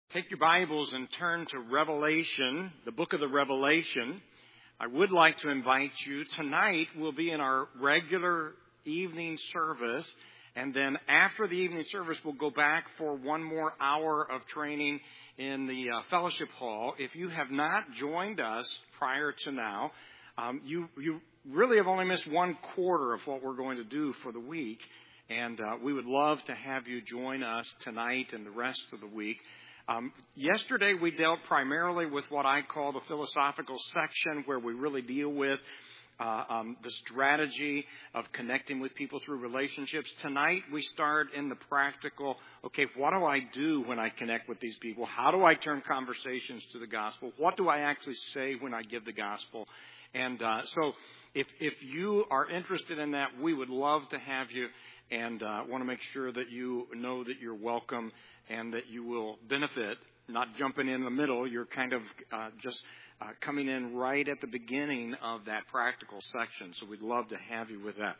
Take your Bibles and turn to Revelation, the book of the Revelation. I would like to invite you. Tonight we'll be in our regular evening service, and then after the evening service we'll go back for one more hour of training in the fellowship hall. If you have not joined us prior to now, you really have only missed 1/4 of what we're going to do for the week, and we would love to have you join us tonight and the rest of the week. Yesterday we dealt primarily with what I call the philosophical section, where we really deal with the strategy of connecting with people through relationships. Tonight we start in the practical. Okay, what do I do when I connect with these people? How do I turn conversations to the gospel? What do I actually say when I give the gospel? And so if you are interested in that, we would love to have you, and want to make sure that you know that you're welcome and that you will benefit, not jumping in the middle. You're kind of just coming in right at the beginning of that practical section. So we'd love to have you with that.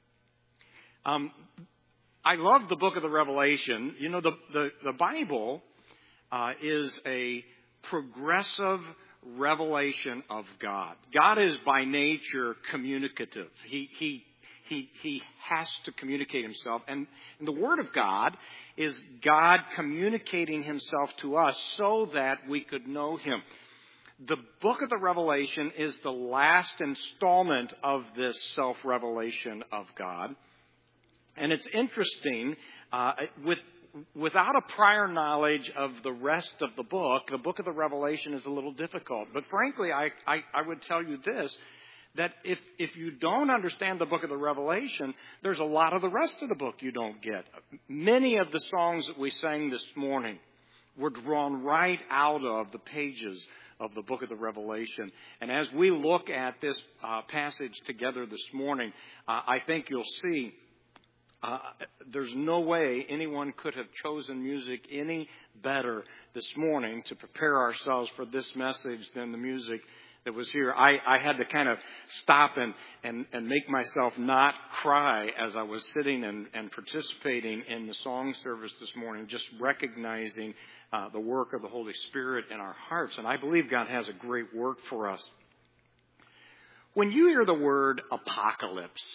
I love the book of the Revelation. You know, the Bible is a progressive revelation of God. God is by nature communicative. He has to communicate himself. And the Word of God is God communicating himself to us so that we could know him. The book of the Revelation is the last installment of this self-revelation of God. And it's interesting, without a prior knowledge of the rest of the book of the Revelation is a little difficult. But frankly, I would tell you this, that if you don't understand the book of the Revelation, there's a lot of the rest of the book you don't get. Many of the songs that we sang this morning were drawn right out of the pages of the book of the Revelation. And as we look at this passage together this morning, I think you'll see there's no way anyone could have chosen music any better this morning to prepare ourselves for this message than the music that was here. I had to kind of stop and make myself not cry as I was sitting and participating in the song service this morning, just recognizing the work of the Holy Spirit in our hearts. And I believe God has a great work for us. When you hear the word apocalypse,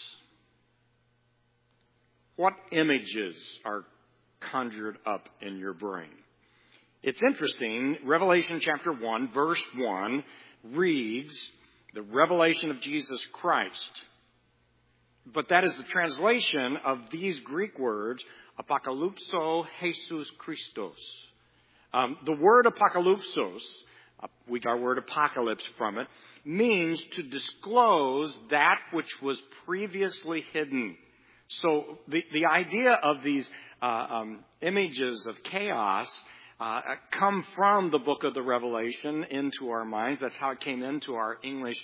what images are conjured up in your brain? It's interesting. Revelation chapter 1, verse 1 reads the revelation of Jesus Christ. But that is the translation of these Greek words, apokalypso Jesus Christos. The word apokalypsos, we got our word apocalypse from it, means to disclose that which was previously hidden. So the idea of these images of chaos come from the book of the Revelation into our minds. That's how it came into our English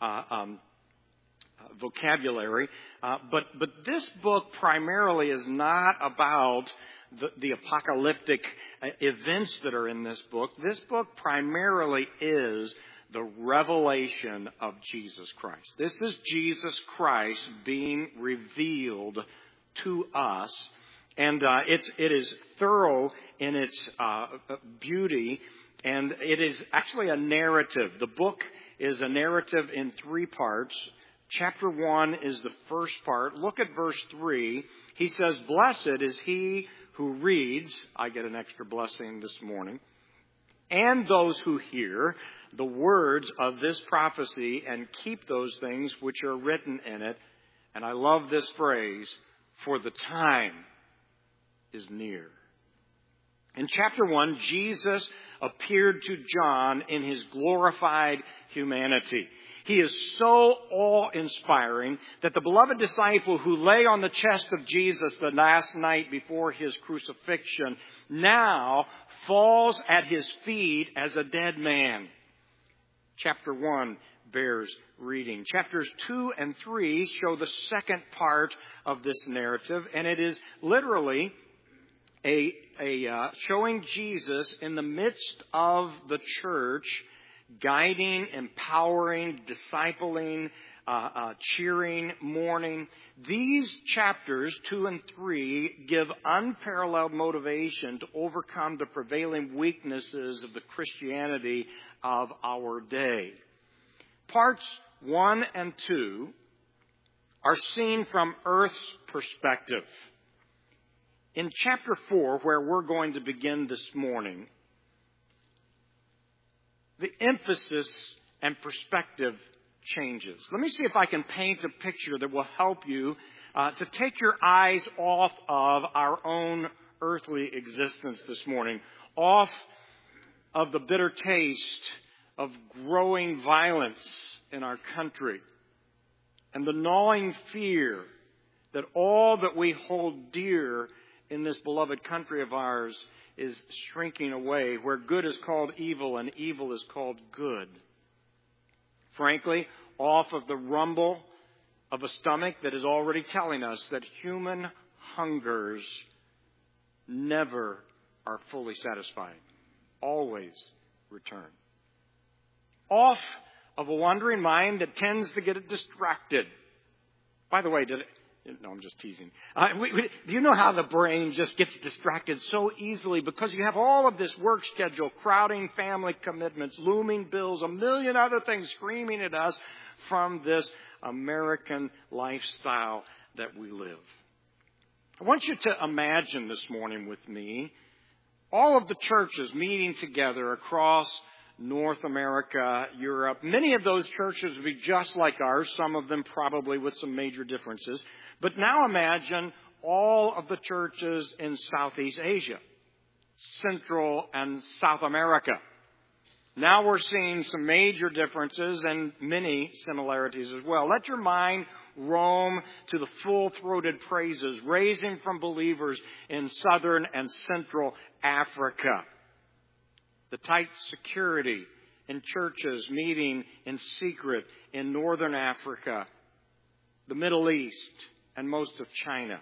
vocabulary. But this book primarily is not about the apocalyptic events that are in this book. This book primarily is the revelation of Jesus Christ. This is Jesus Christ being revealed to us. And it is thorough in its beauty, and it is actually a narrative. The book is a narrative in 3 parts. Chapter 1 is the first part. Look at verse 3. He says, "Blessed is he who reads," I get an extra blessing this morning, "and those who hear the words of this prophecy and keep those things which are written in it." And I love this phrase, "for the time is near." In chapter 1, Jesus appeared to John in his glorified humanity. He is so awe-inspiring that the beloved disciple who lay on the chest of Jesus the last night before his crucifixion now falls at his feet as a dead man. Chapter 1 bears reading. Chapters 2 and 3 show the second part of this narrative, and it is literally showing Jesus in the midst of the church, guiding, empowering, discipling cheering, mourning. These chapters 2 and 3 give unparalleled motivation to overcome the prevailing weaknesses of the Christianity of our day. Parts 1 and 2 are seen from Earth's perspective. In chapter 4, where we're going to begin this morning, the emphasis and perspective changes. Let me see if I can paint a picture that will help you to take your eyes off of our own earthly existence this morning, off of the bitter taste of growing violence in our country and the gnawing fear that all that we hold dear in this beloved country of ours is shrinking away, where good is called evil and evil is called good. Frankly, off of the rumble of a stomach that is already telling us that human hungers never are fully satisfied, always return. Off of a wandering mind that tends to get distracted. By the way, no, I'm just teasing. Do you know how the brain just gets distracted so easily because you have all of this work schedule, crowding family commitments, looming bills, a million other things screaming at us from this American lifestyle that we live? I want you to imagine this morning with me all of the churches meeting together across North America, Europe. Many of those churches would be just like ours, some of them probably with some major differences. But now imagine all of the churches in Southeast Asia, Central and South America. Now we're seeing some major differences and many similarities as well. Let your mind roam to the full-throated praises raising from believers in Southern and Central Africa. The tight security in churches meeting in secret in Northern Africa, the Middle East, and most of China.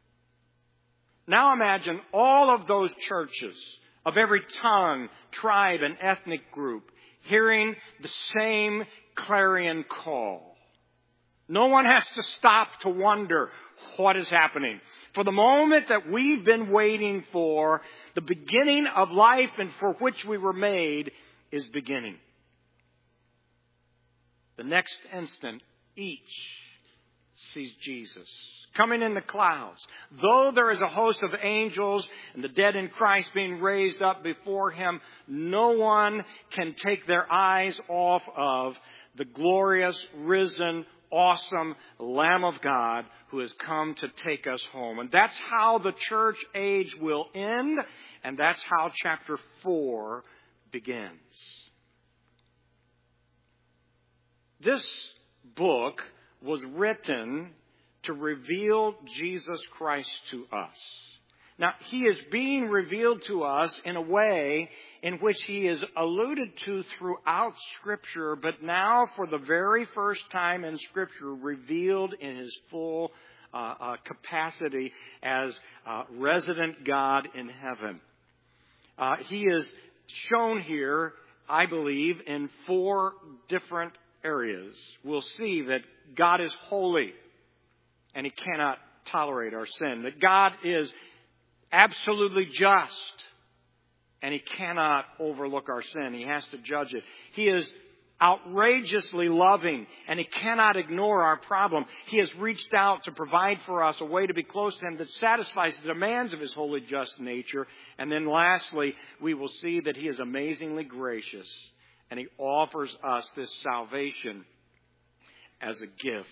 Now imagine all of those churches of every tongue, tribe, and ethnic group hearing the same clarion call. No one has to stop to wonder what is happening. For the moment that we've been waiting for, the beginning of life and for which we were made is beginning. The next instant, each sees Jesus coming in the clouds. Though there is a host of angels and the dead in Christ being raised up before Him, no one can take their eyes off of the glorious, risen, awesome Lamb of God who has come to take us home. And that's how the church age will end, and that's how chapter 4 begins. This book was written to reveal Jesus Christ to us. Now, He is being revealed to us in a way in which He is alluded to throughout Scripture, but now for the very first time in Scripture, revealed in His full capacity as resident God in heaven. He is shown here, I believe, in 4 different areas. We'll see that God is holy and He cannot tolerate our sin. That God is absolutely just and He cannot overlook our sin. He has to judge it. He is outrageously loving and He cannot ignore our problem. He has reached out to provide for us a way to be close to Him that satisfies the demands of His holy, just nature. And then lastly, we will see that He is amazingly gracious and He offers us this salvation as a gift.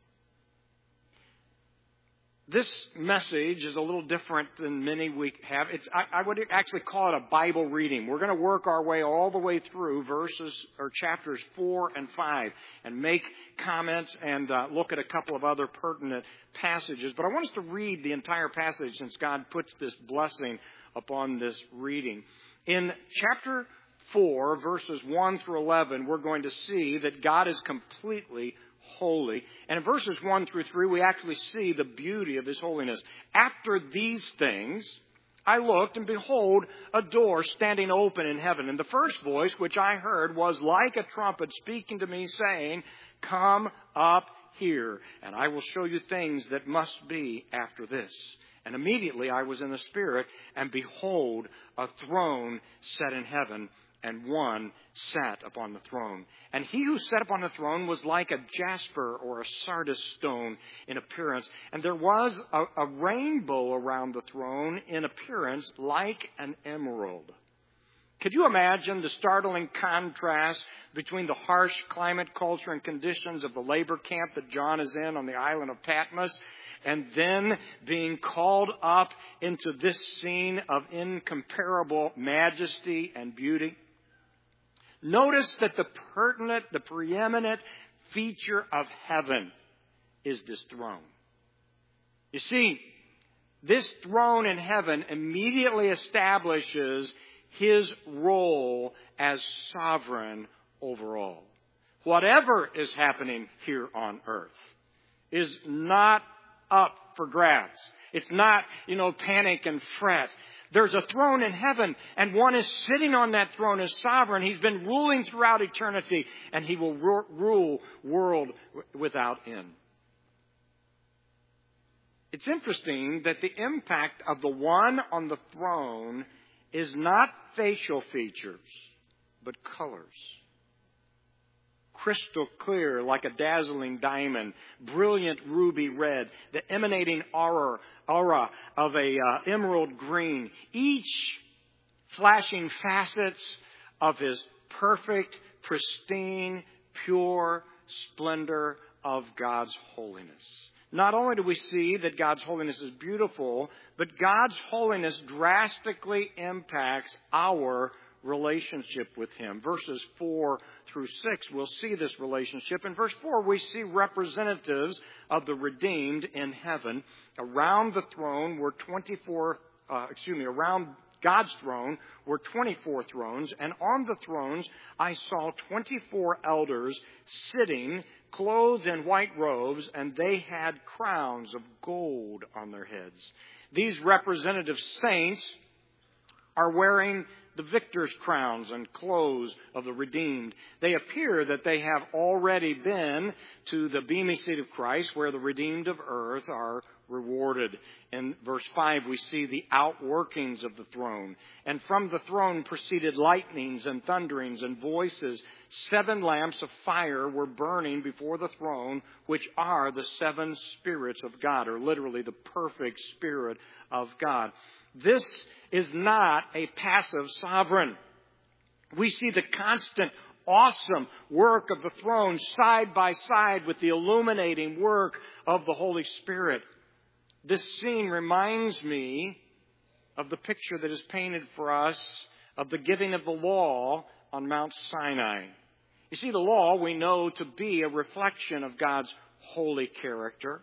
This message is a little different than many we have. I would actually call it a Bible reading. We're going to work our way all the way through verses or chapters 4 and 5 and make comments and look at a couple of other pertinent passages. But I want us to read the entire passage since God puts this blessing upon this reading. In chapter 4, verses 1 through 11, we're going to see that God is completely holy. And in verses 1 through 3, we actually see the beauty of His holiness. After these things, I looked, and behold, a door standing open in heaven. And the first voice which I heard was like a trumpet speaking to me, saying, Come up here, and I will show you things that must be after this. And immediately I was in the Spirit, and behold, a throne set in heaven, and one sat upon the throne. And he who sat upon the throne was like a jasper or a sardis stone in appearance. And there was a rainbow around the throne in appearance like an emerald. Could you imagine the startling contrast between the harsh climate, culture, and conditions of the labor camp that John is in on the island of Patmos, and then being called up into this scene of incomparable majesty and beauty? Notice that the preeminent feature of heaven is this throne. You see, this throne in heaven immediately establishes his role as sovereign over all. Whatever is happening here on earth is not up for grabs. It's not, panic and fret. There's a throne in heaven, and one is sitting on that throne as sovereign. He's been ruling throughout eternity, and he will rule world without end. It's interesting that the impact of the one on the throne is not facial features, but colors. Crystal clear like a dazzling diamond, brilliant ruby red, the emanating aura of a emerald green, each flashing facets of his perfect, pristine, pure splendor of God's holiness. Not only do we see that God's holiness is beautiful, but God's holiness drastically impacts our relationship with Him. Verses 4 through 6, we'll see this relationship. In verse 4, we see representatives of the redeemed in heaven. Around the throne were around God's throne were 24 thrones, and on the thrones I saw 24 elders sitting, clothed in white robes, and they had crowns of gold on their heads. These representative saints are wearing the victor's crowns and clothes of the redeemed. They appear that they have already been to the beamy seat of Christ, where the redeemed of earth are rewarded. In verse 5, we see the outworkings of the throne. And from the throne proceeded lightnings and thunderings and voices. 7 lamps of fire were burning before the throne, which are the 7 spirits of God, or literally the perfect Spirit of God. This is not a passive sovereign. We see the constant, awesome work of the throne side by side with the illuminating work of the Holy Spirit. This scene reminds me of the picture that is painted for us of the giving of the law on Mount Sinai. You see, the law we know to be a reflection of God's holy character.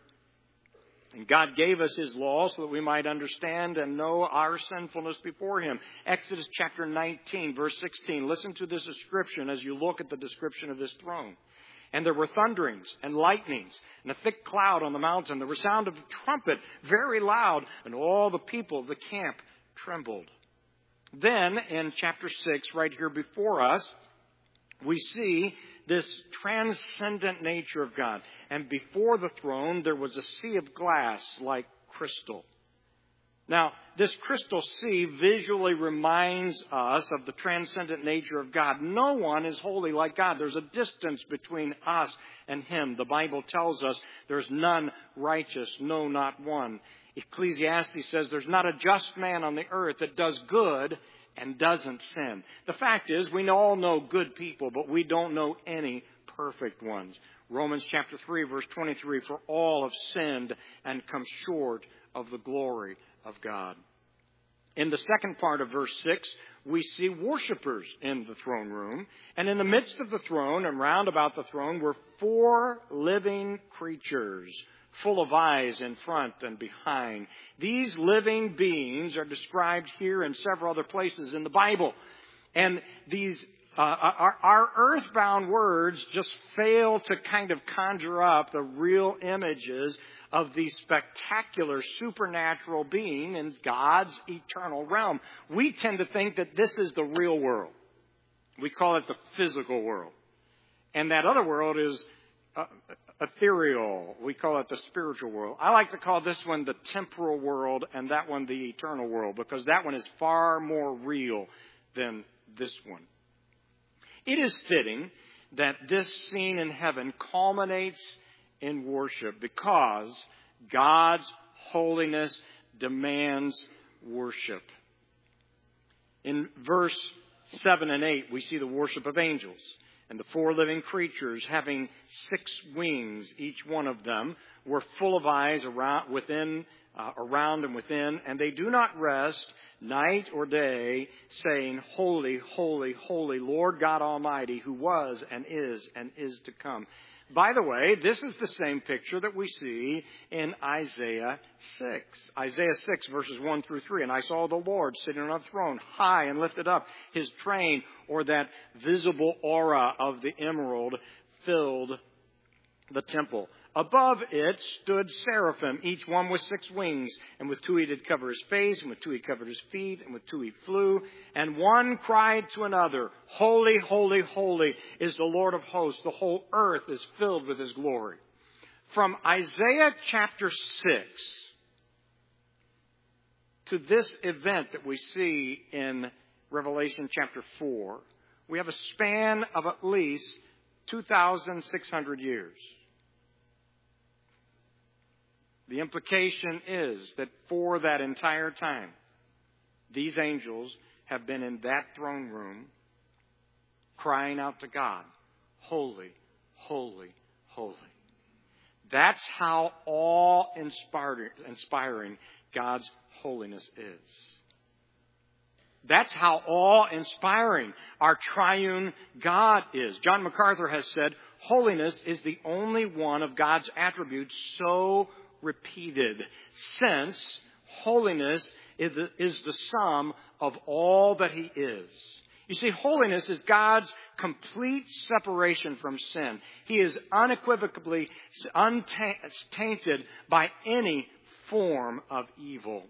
And God gave us His law so that we might understand and know our sinfulness before Him. Exodus chapter 19, verse 16. Listen to this description as you look at the description of this throne. And there were thunderings and lightnings and a thick cloud on the mountain. There was sound of a trumpet, very loud, and all the people of the camp trembled. Then in chapter 6, right here before us, we see this transcendent nature of God. And before the throne, there was a sea of glass like crystal. Now, this crystal sea visually reminds us of the transcendent nature of God. No one is holy like God. There's a distance between us and Him. The Bible tells us there's none righteous, no, not one. Ecclesiastes says there's not a just man on the earth that does good and doesn't sin. The fact is, we all know good people, but we don't know any perfect ones. Romans chapter 3, verse 23, for all have sinned and come short of the glory of God. In the second part of verse 6, we see worshipers in the throne room. And in the midst of the throne and round about the throne were 4 living creatures, full of eyes in front and behind. These living beings are described here in several other places in the Bible. And these our earthbound words just fail to kind of conjure up the real images of the spectacular supernatural being in God's eternal realm. We tend to think that this is the real world. We call it the physical world. And that other world is ethereal. We call it the spiritual world. I like to call this one the temporal world and that one the eternal world, because that one is far more real than this one. It is fitting that this scene in heaven culminates in worship because God's holiness demands worship. In verse 7 and 8, we see the worship of angels. And the 4 living creatures, having 6 wings, each one of them, were full of eyes around and within, and they do not rest night or day, saying, Holy, holy, holy, Lord God Almighty, who was and is to come. By the way, this is the same picture that we see in Isaiah 6. Isaiah 6, verses 1 through 3. And I saw the Lord sitting on a throne, high and lifted up. His train, or that visible aura of the emerald, filled the temple. Above it stood seraphim, each one with 6 wings, and with 2 he did cover his face, and with 2 he covered his feet, and with 2 he flew. And one cried to another, Holy, holy, holy is the Lord of hosts. The whole earth is filled with his glory. From Isaiah chapter 6 to this event that we see in Revelation chapter 4, we have a span of at least 2,600 years. The implication is that for that entire time, these angels have been in that throne room crying out to God, Holy, holy, holy. That's how awe-inspiring God's holiness is. That's how awe-inspiring our triune God is. John MacArthur has said, holiness is the only one of God's attributes so repeated, since holiness is the sum of all that he is. You see, holiness is God's complete separation from sin. He is unequivocally untainted by any form of evil.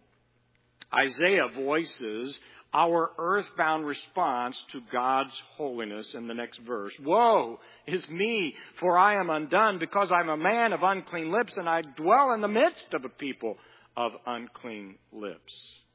Isaiah voices our earthbound response to God's holiness in the next verse. Woe is me, for I am undone, because I'm a man of unclean lips, and I dwell in the midst of a people of unclean lips.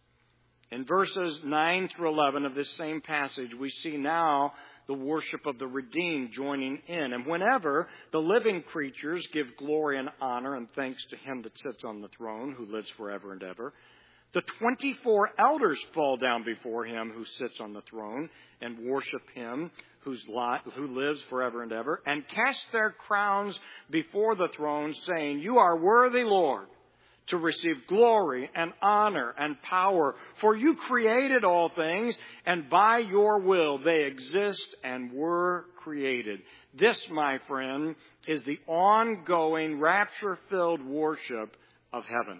In verses 9 through 11 of this same passage, we see now the worship of the redeemed joining in. And whenever the living creatures give glory and honor and thanks to him that sits on the throne, who lives forever and ever, the 24 elders fall down before him who sits on the throne and worship him who lives forever and ever, and cast their crowns before the throne, saying, You are worthy, Lord, to receive glory and honor and power, for you created all things, and by your will they exist and were created. This, my friend, is the ongoing rapture-filled worship of heaven.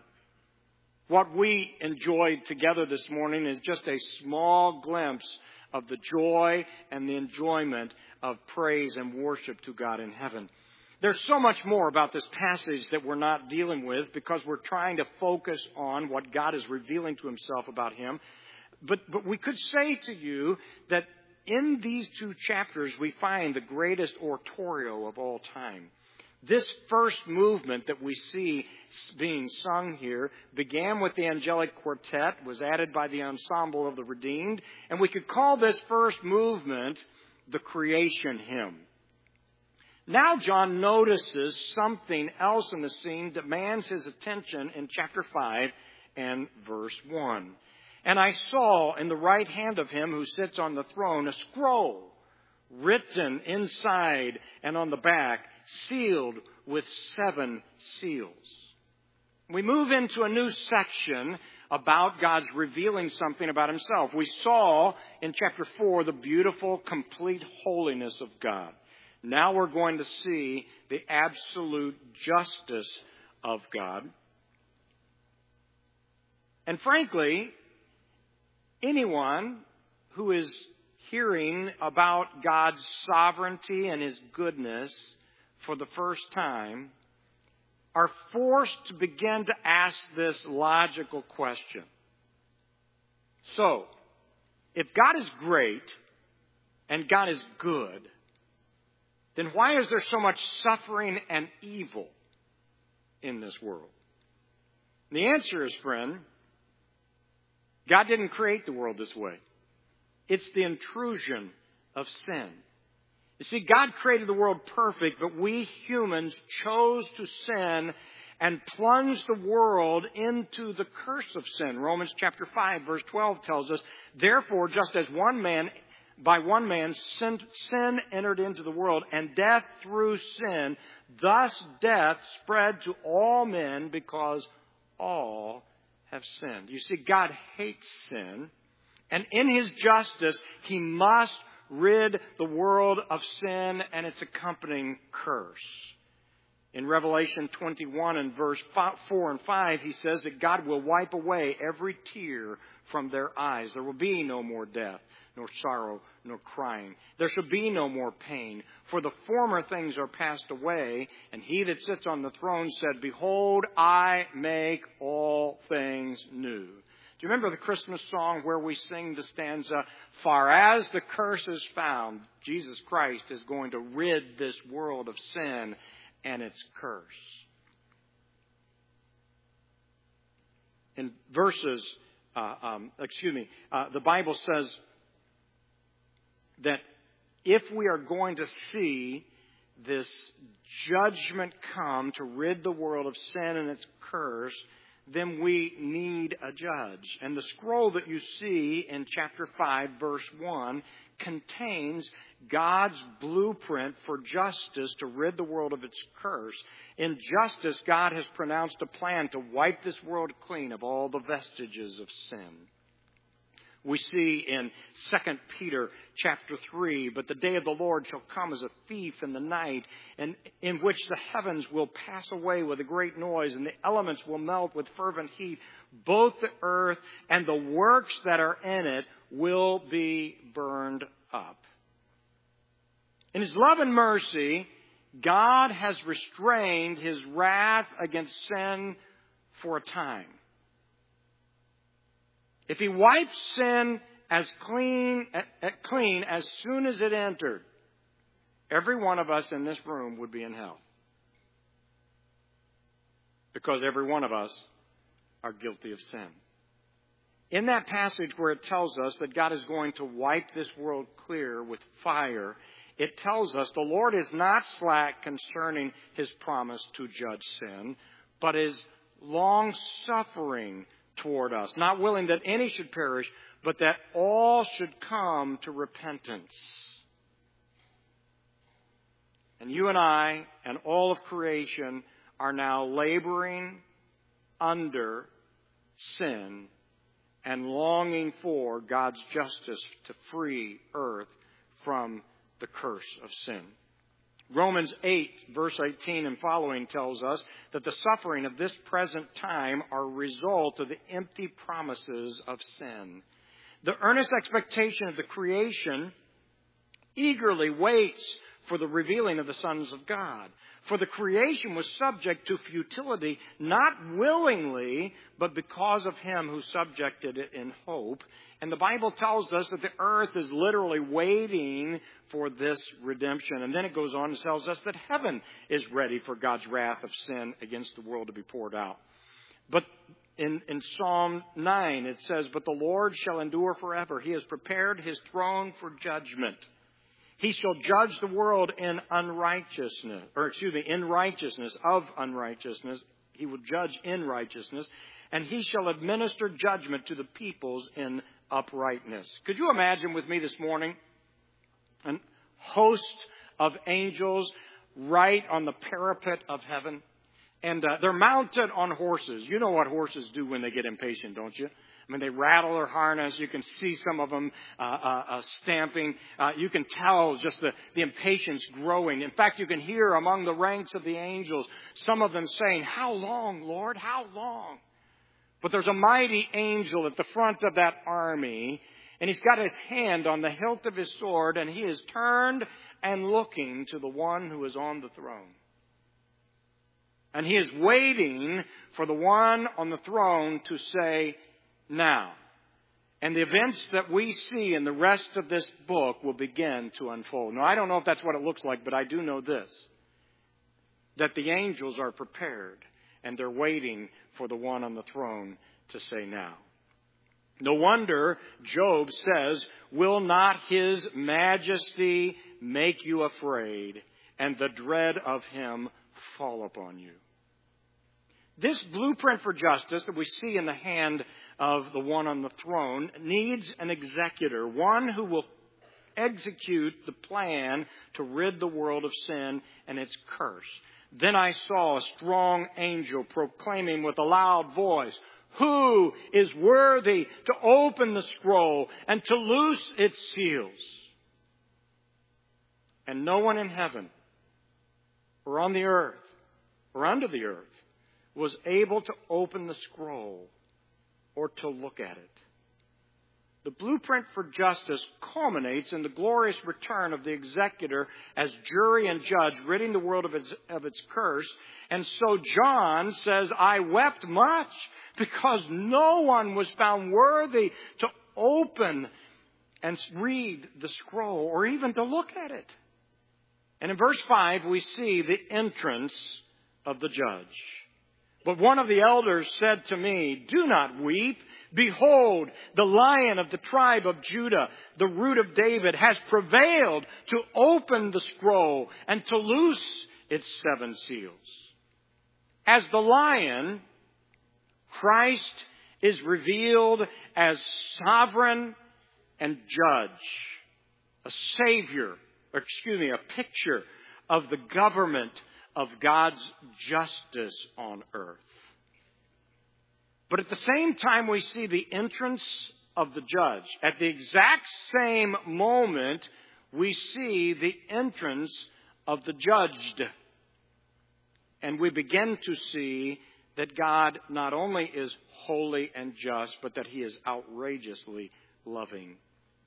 What we enjoyed together this morning is just a small glimpse of the joy and the enjoyment of praise and worship to God in heaven. There's so much more about this passage that we're not dealing with because we're trying to focus on what God is revealing to himself about him. But we could say to you that in these 2 chapters we find the greatest oratorio of all time. This first movement that we see being sung here began with the angelic quartet, was added by the ensemble of the redeemed, and we could call this first movement the creation hymn. Now John notices something else in the scene that demands his attention in chapter 5 and verse 1. And I saw in the right hand of him who sits on the throne a scroll written inside and on the back, sealed with 7 seals. We move into a new section about God's revealing something about himself. We saw in chapter 4 the beautiful, complete holiness of God. Now we're going to see the absolute justice of God. And frankly, anyone who is hearing about God's sovereignty and his goodness for the first time are forced to begin to ask this logical question. So, if God is great and God is good, then why is there so much suffering and evil in this world? And the answer is, friend, God didn't create the world this way. It's the intrusion of sin. You see, God created the world perfect, but we humans chose to sin and plunged the world into the curse of sin. Romans chapter 5, verse 12 tells us, therefore, just as by one man sin entered into the world, and death through sin, thus death spread to all men because all have sinned. You see, God hates sin, and in His justice, He must rid the world of sin and its accompanying curse. In Revelation 21 and verse 4 and 5, He says that God will wipe away every tear from their eyes. There will be no more death, nor sorrow, nor crying. There shall be no more pain, for the former things are passed away. And He that sits on the throne said, behold, I make all things new. Do you remember the Christmas song where we sing the stanza, far as the curse is found, Jesus Christ is going to rid this world of sin and its curse. In verses, the Bible says that if we are going to see this judgment come to rid the world of sin and its curse, then we need a judge. And the scroll that you see in chapter 5, verse 1, contains God's blueprint for justice to rid the world of its curse. In justice, God has pronounced a plan to wipe this world clean of all the vestiges of sin. We see in 2 Peter chapter 3, but the day of the Lord shall come as a thief in the night, and in which the heavens will pass away with a great noise, and the elements will melt with fervent heat. Both the earth and the works that are in it will be burned up. In His love and mercy, God has restrained His wrath against sin for a time. If He wipes sin as clean as soon as it entered, every one of us in this room would be in hell. Because every one of us are guilty of sin. In that passage where it tells us that God is going to wipe this world clear with fire, it tells us the Lord is not slack concerning His promise to judge sin, but is long-suffering toward us, not willing that any should perish, but that all should come to repentance. And you and I and all of creation are now laboring under sin and longing for God's justice to free earth from the curse of sin. Romans 8, verse 18 and following tells us that the suffering of this present time are a result of the empty promises of sin. The earnest expectation of the creation eagerly waits for the revealing of the sons of God. For the creation was subject to futility, not willingly, but because of Him who subjected it in hope. And the Bible tells us that the earth is literally waiting for this redemption. And then it goes on and tells us that heaven is ready for God's wrath of sin against the world to be poured out. But in Psalm 9, it says, but the Lord shall endure forever. He has prepared His throne for judgment. He shall judge the world in righteousness. He will judge in righteousness. And He shall administer judgment to the peoples in uprightness. Could you imagine with me this morning a host of angels right on the parapet of heaven? And they're mounted on horses. You know what horses do when they get impatient, don't you? I mean, they rattle their harness. You can see some of them stamping. You can tell just the impatience growing. In fact, you can hear among the ranks of the angels some of them saying, how long, Lord? How long? But there's a mighty angel at the front of that army, and he's got his hand on the hilt of his sword, and he is turned and looking to the one who is on the throne. And he is waiting for the one on the throne to say, now. And the events that we see in the rest of this book will begin to unfold. Now, I don't know if that's what it looks like, but I do know this, that the angels are prepared and they're waiting for the one on the throne to say now. No wonder Job says, will not his majesty make you afraid, and the dread of him fall upon you? This blueprint for justice that we see in the hand of the one on the throne needs an executor, one who will execute the plan to rid the world of sin and its curse. Then I saw a strong angel proclaiming with a loud voice, who is worthy to open the scroll and to loose its seals? And no one in heaven or on the earth or under the earth was able to open the scroll or to look at it. The blueprint for justice culminates in the glorious return of the executor as jury and judge, ridding the world of its curse. And so John says, I wept much because no one was found worthy to open and read the scroll or even to look at it. And in verse 5, we see the entrance of the judge. But one of the elders said to me, do not weep. Behold, the Lion of the tribe of Judah, the Root of David, has prevailed to open the scroll and to loose its 7 seals. As the Lion, Christ is revealed as sovereign and judge, a picture of the government of God's justice on earth. But at the same time we see the entrance of the judge, at the exact same moment we see the entrance of the judged. And we begin to see that God not only is holy and just, but that He is outrageously loving.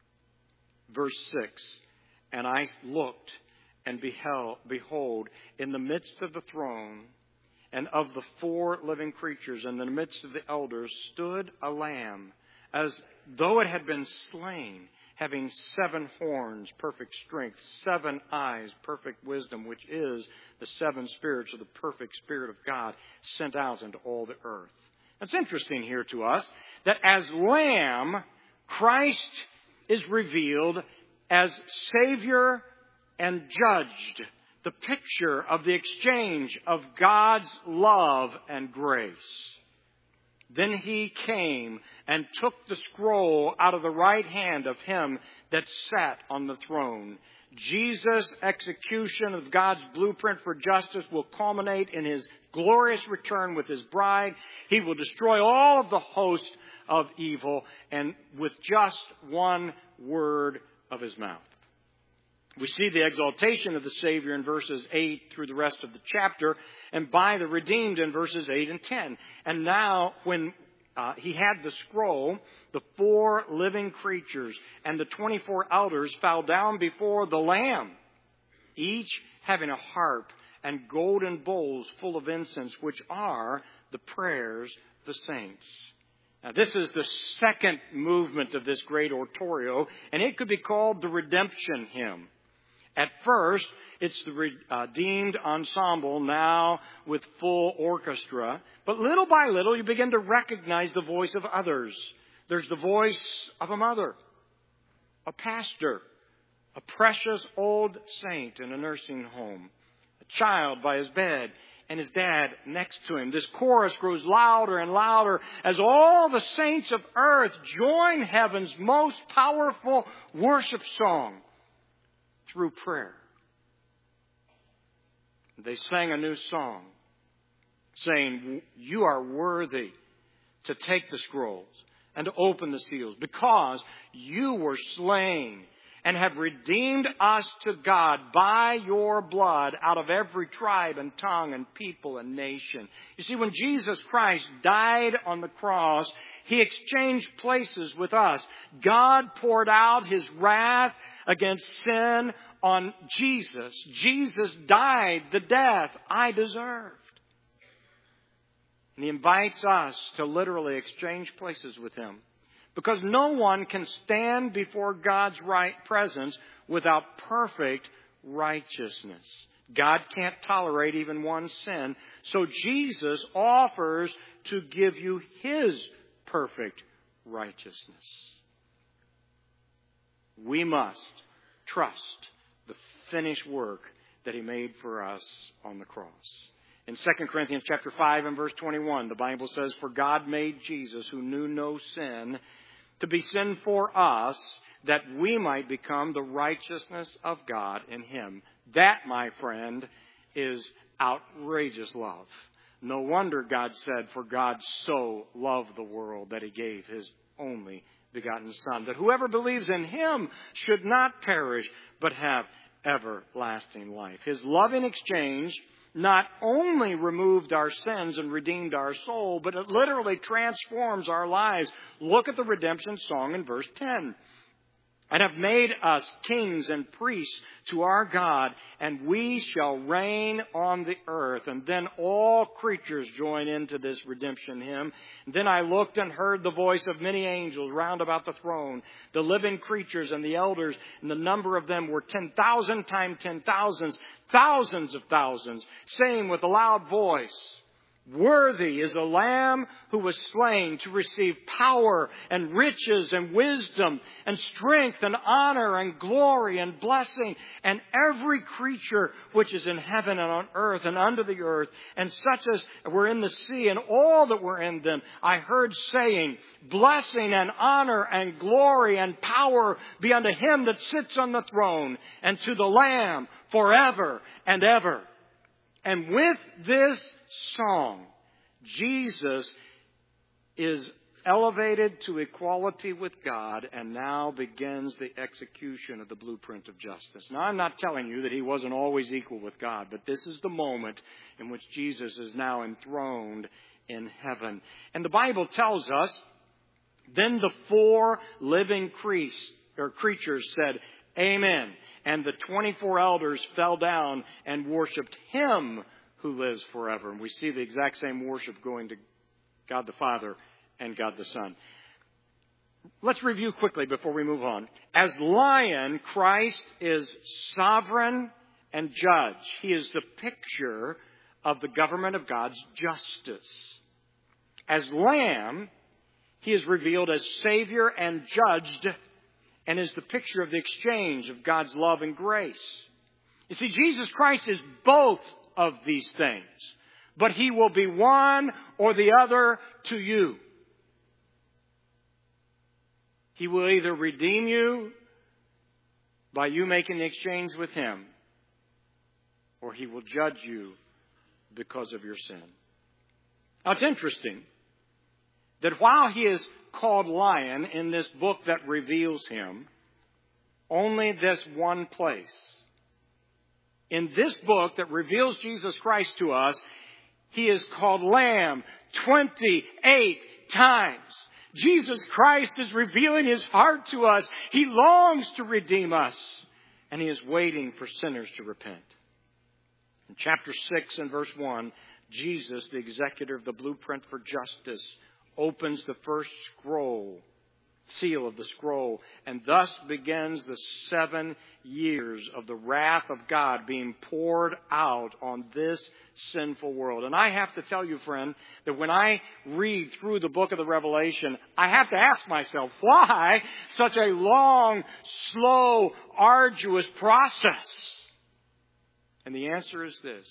Verse 6, and I looked and behold, in the midst of the throne and of the 4 living creatures, and in the midst of the elders, stood a lamb, as though it had been slain, having 7 horns, perfect strength, 7 eyes, perfect wisdom, which is the 7 spirits of the perfect Spirit of God sent out into all the earth. It's interesting here to us that as Lamb, Christ is revealed as Savior and judged, the picture of the exchange of God's love and grace. Then He came and took the scroll out of the right hand of Him that sat on the throne. Jesus' execution of God's blueprint for justice will culminate in His glorious return with His bride. He will destroy all of the host of evil, and with just one word of His mouth. We see the exaltation of the Savior in verses 8 through the rest of the chapter, and by the redeemed in verses 8 and 10. And now, when He had the scroll, the 4 living creatures and the 24 elders fell down before the Lamb, each having a harp and golden bowls full of incense, which are the prayers of the saints. Now, this is the second movement of this great oratorio, and it could be called the redemption hymn. At first, it's the redeemed ensemble, now with full orchestra. But little by little, you begin to recognize the voice of others. There's the voice of a mother, a pastor, a precious old saint in a nursing home, a child by his bed, and his dad next to him. This chorus grows louder and louder as all the saints of earth join heaven's most powerful worship song through prayer. They sang a new song saying, you are worthy to take the scrolls and to open the seals, because you were slain and have redeemed us to God by your blood out of every tribe and tongue and people and nation. You see, when Jesus Christ died on the cross, He exchanged places with us. God poured out His wrath against sin on Jesus. Jesus died the death I deserved. And He invites us to literally exchange places with Him. Because no one can stand before God's right presence without perfect righteousness. God can't tolerate even one sin. So Jesus offers to give you His perfect righteousness. We must trust the finished work that He made for us on the cross. In 2 Corinthians chapter 5 and verse 21, the Bible says, "For God made Jesus, who knew no sin, to be sin for us, that we might become the righteousness of God in Him." That, my friend, is outrageous love. No wonder God said, "For God so loved the world that He gave His only begotten Son, that whoever believes in Him should not perish, but have everlasting life." His loving exchange not only removed our sins and redeemed our soul, but it literally transforms our lives. Look at the redemption song in verse 10. "And have made us kings and priests to our God, and we shall reign on the earth." And then all creatures join into this redemption hymn. "And then I looked and heard the voice of many angels round about the throne, the living creatures and the elders, and the number of them were 10,000 times 10,000s, thousands of thousands, saying with a loud voice, 'Worthy is the Lamb who was slain to receive power and riches and wisdom and strength and honor and glory and blessing.' And every creature which is in heaven and on earth and under the earth, and such as were in the sea and all that were in them, I heard saying, 'Blessing and honor and glory and power be unto Him that sits on the throne and to the Lamb forever and ever.'" And with this song, Jesus is elevated to equality with God and now begins the execution of the blueprint of justice. Now, I'm not telling you that He wasn't always equal with God, but this is the moment in which Jesus is now enthroned in heaven. And the Bible tells us, "Then the four living creatures said, Amen. And the 24 elders fell down and worshipped Him who lives forever." And we see the exact same worship going to God the Father and God the Son. Let's review quickly before we move on. As Lion, Christ is sovereign and judge. He is the picture of the government of God's justice. As Lamb, He is revealed as Savior and judged, and is the picture of the exchange of God's love and grace. You see, Jesus Christ is both of these things, but He will be one or the other to you. He will either redeem you by you making the exchange with Him, or He will judge you because of your sin. Now, it's interesting that while He is called Lion in this book that reveals Him, only this one place. In this book that reveals Jesus Christ to us, He is called Lamb 28 times. Jesus Christ is revealing His heart to us. He longs to redeem us, and He is waiting for sinners to repent. In chapter 6 and verse 1, Jesus, the executor of the blueprint for justice, opens the first seal of the scroll, and thus begins the 7 years of the wrath of God being poured out on this sinful world. And I have to tell you, friend, that when I read through the book of the Revelation, I have to ask myself, why such a long, slow, arduous process? And the answer is this: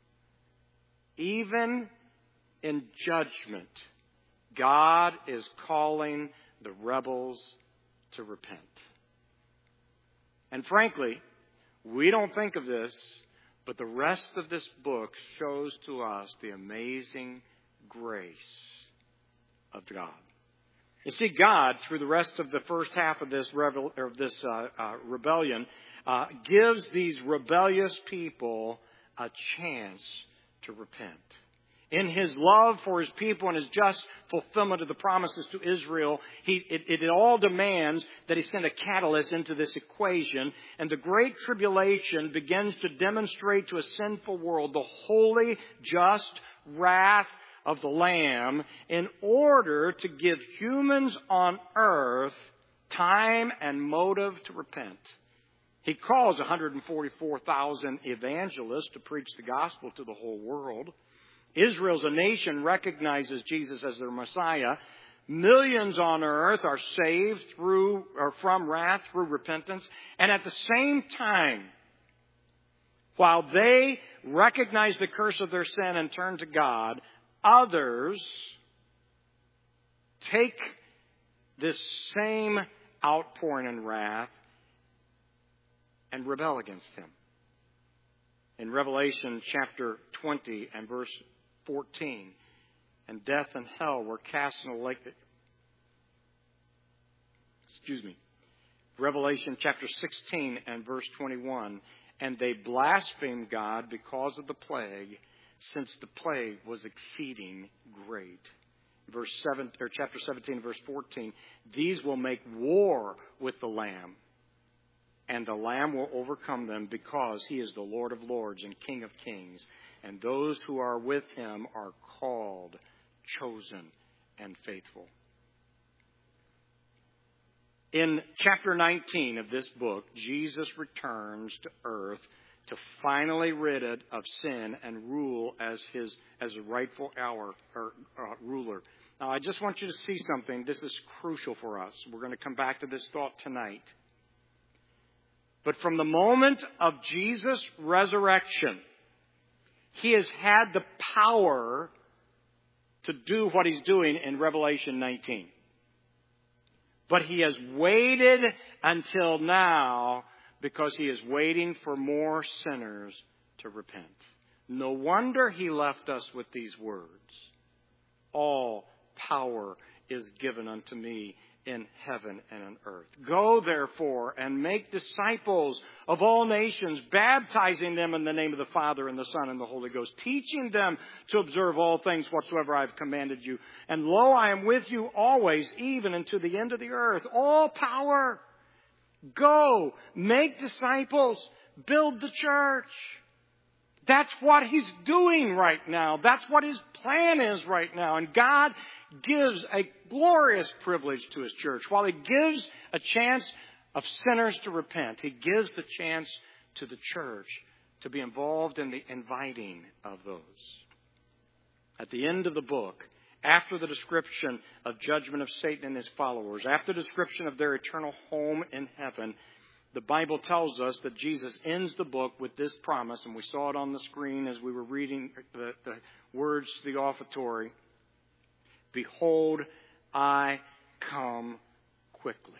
even in judgment, God is calling the rebels to repent. And frankly, we don't think of this, but the rest of this book shows to us the amazing grace of God. You see, God, through the rest of the first half of this rebellion, gives these rebellious people a chance to repent. In His love for His people and His just fulfillment of the promises to Israel, it all demands that He send a catalyst into this equation. And the Great Tribulation begins to demonstrate to a sinful world the holy, just wrath of the Lamb in order to give humans on earth time and motive to repent. He calls 144,000 evangelists to preach the gospel to the whole world. Israel as a nation recognizes Jesus as their Messiah. Millions on earth are saved from wrath through repentance. And at the same time, while they recognize the curse of their sin and turn to God, others take this same outpouring in wrath and rebel against Him. In Revelation chapter 20 and verse 14, and death and hell were cast in a lake. Revelation chapter 16 and verse 21, and they blasphemed God because of the plague, since the plague was exceeding great. Chapter 17, verse 14, these will make war with the Lamb, and the Lamb will overcome them, because He is the Lord of lords and King of kings, and those who are with Him are called, chosen, and faithful. In chapter 19 of this book, Jesus returns to earth to finally rid it of sin and rule as a rightful ruler. Now, I just want you to see something. This is crucial for us. We're going to come back to this thought tonight. But from the moment of Jesus' resurrection, He has had the power to do what He's doing in Revelation 19. But He has waited until now because He is waiting for more sinners to repent. No wonder He left us with these words. All power is given unto me in heaven and on earth. Go, therefore, and make disciples of all nations, baptizing them in the name of the Father and the Son and the Holy Ghost, teaching them to observe all things whatsoever I have commanded you. And lo, I am with you always, even unto the end of the earth. All power. Go, make disciples, build the church. That's what He's doing right now. That's what His plan is right now. And God gives a glorious privilege to His church. While He gives a chance of sinners to repent, He gives the chance to the church to be involved in the inviting of those. At the end of the book, after the description of judgment of Satan and his followers, after the description of their eternal home in heaven, the Bible tells us that Jesus ends the book with this promise, and we saw it on the screen as we were reading the words to the offertory. Behold, I come quickly.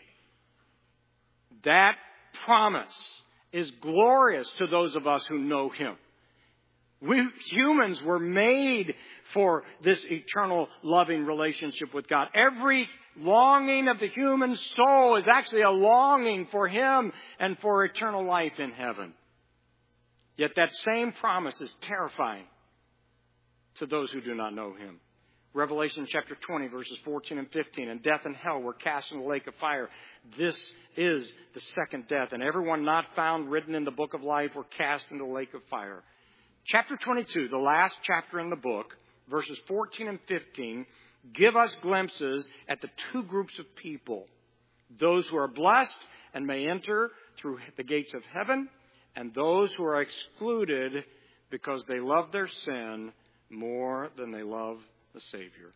That promise is glorious to those of us who know Him. We humans were made for this eternal loving relationship with God. Every longing of the human soul is actually a longing for Him and for eternal life in heaven. Yet that same promise is terrifying to those who do not know Him. Revelation chapter 20, verses 14 and 15. And death and hell were cast in the lake of fire. This is the second death. And everyone not found written in the book of life were cast into the lake of fire. Chapter 22, the last chapter in the book, verses 14 and 15, give us glimpses at the two groups of people. Those who are blessed and may enter through the gates of heaven, and those who are excluded because they love their sin more than they love the Savior.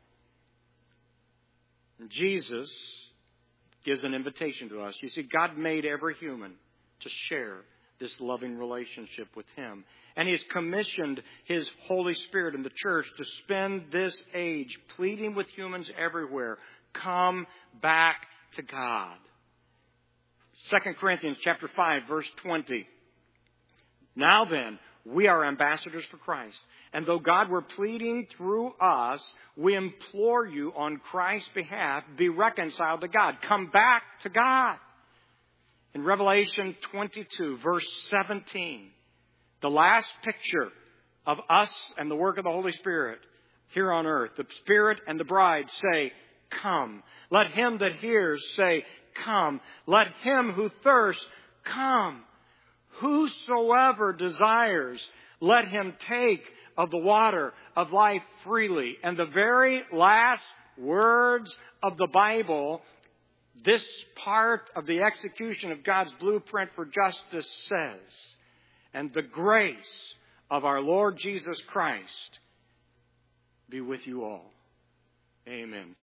And Jesus gives an invitation to us. You see, God made every human to share this loving relationship with Him. And He has commissioned His Holy Spirit in the church to spend this age pleading with humans everywhere. Come back to God. 2 Corinthians chapter 5, verse 20. Now then, we are ambassadors for Christ. And though God were pleading through us, we implore you on Christ's behalf, be reconciled to God. Come back to God. In Revelation 22, verse 17, the last picture of us and the work of the Holy Spirit here on earth, the Spirit and the bride say, come. Let him that hears say, come. Let him who thirsts come. Whosoever desires, let him take of the water of life freely. And the very last words of the Bible, this part of the execution of God's blueprint for justice says, and the grace of our Lord Jesus Christ be with you all. Amen.